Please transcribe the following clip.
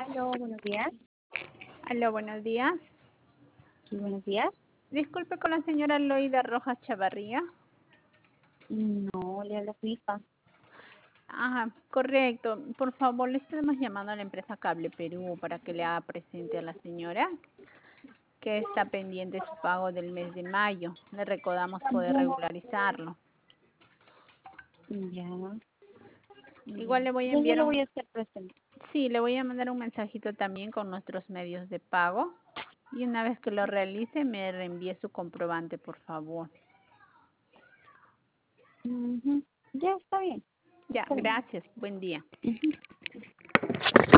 Aló, buenos días. Aló, buenos días. Sí, buenos días. Disculpe con la señora Loida Rojas Chavarría. No, le habla su hija. Ajá, correcto. Por favor, le estamos llamando a la empresa Cable Perú para que le haga presente a la señora que está pendiente su pago del mes de mayo. Le recordamos poder regularizarlo. Ya, Igual ya. le voy a Ya yo enviar le voy a hacer presente. sí, le voy a mandar un mensajito también con nuestros medios de pago. Y una vez que lo realice, me reenvíe su comprobante, por favor. Ujú. Ya está bien. Ya, Está bien. gracias. Buen día. Ujú.